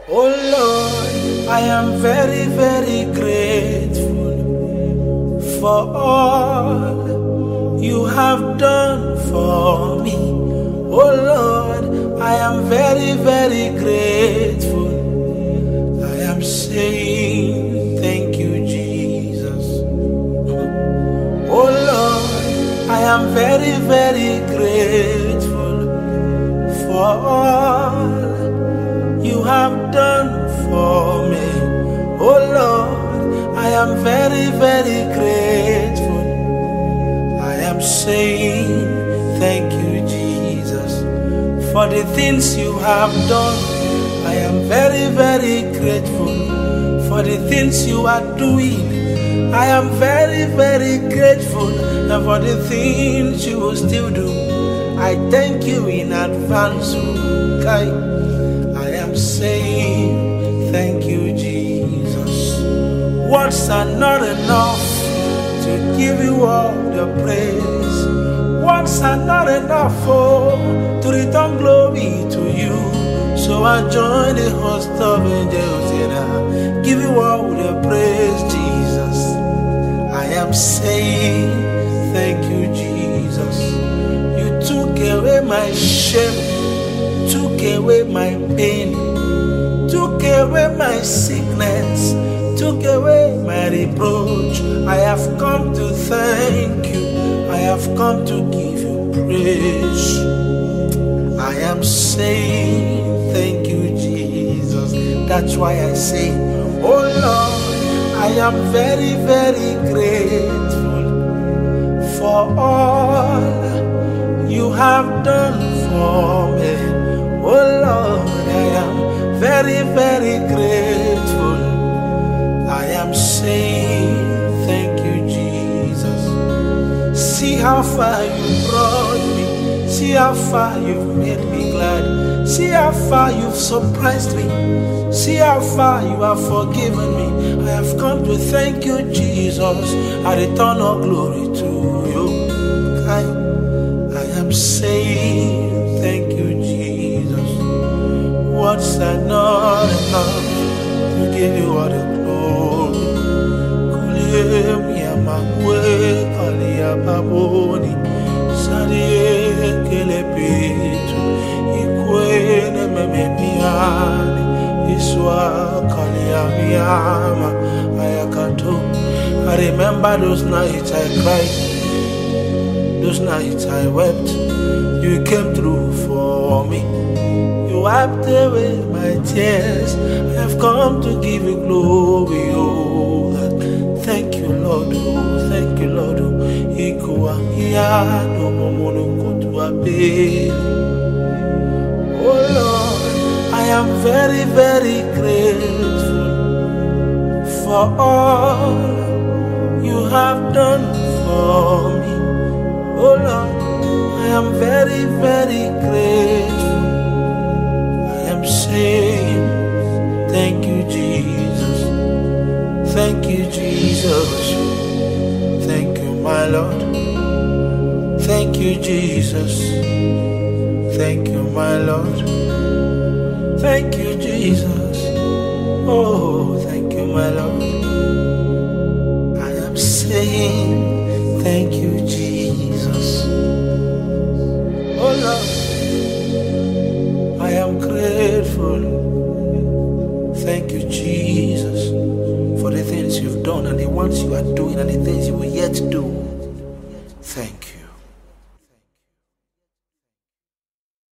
Oh Lord, I am very, very grateful for all you have done for me. Oh Lord, I am very, very grateful. I am saying thank you, Jesus. Oh Lord, I am very, very grateful for all you have done for me. Oh Lord, I am very, very grateful. I am saying thank you, Jesus, for the things you have done. I am very, very grateful for the things you are doing. I am very, very grateful for the things you will still do. I thank you in advance, okay? I am saying thank you, Jesus. Words are not enough to give you all the praise. Words are not enough to return glory to you. So I join the host of angels and I give you all the praise, Jesus. I am saying thank you, Jesus. You took away my shame, took away my pain, took away my sickness, took away my reproach. I have come to thank you. I have come to give you praise. I am saying thank you, Jesus. That's why I say, oh Lord, I am very, very grateful for all you have done for me. Oh Lord, I am very, very grateful. I am saying thank you, Jesus. See how far you brought me. See how far you've made me glad. See how far you've surprised me. See how far you have forgiven me. I have come to thank you, Jesus. I return all glory to you. I am saying thank you, Jesus. Words are not enough to give you all the glory. Kulem yamakwe kalia baboni sadie kelepitu ikwene mememiani iswa kalia miyama ayakato. I remember those nights I cried, those nights I wept. You came through for me. You wiped away my tears. I have come to give you glory. Oh, thank you, Lord. Oh, thank you, Lord. Oh Lord, I am very, very grateful for all you have done for me. Oh Lord, I am very, very grateful. I am saying thank you, Jesus. Thank you, Jesus. Thank you, my Lord. Thank you, Jesus. Thank you, my Lord. Thank you, Jesus. Oh, thank you, my Lord. I am saying thank you, Jesus. Oh Lord, I am grateful. Thank you, Jesus, for the things you've done and the ones you are doing and the things you will yet do. Thank you.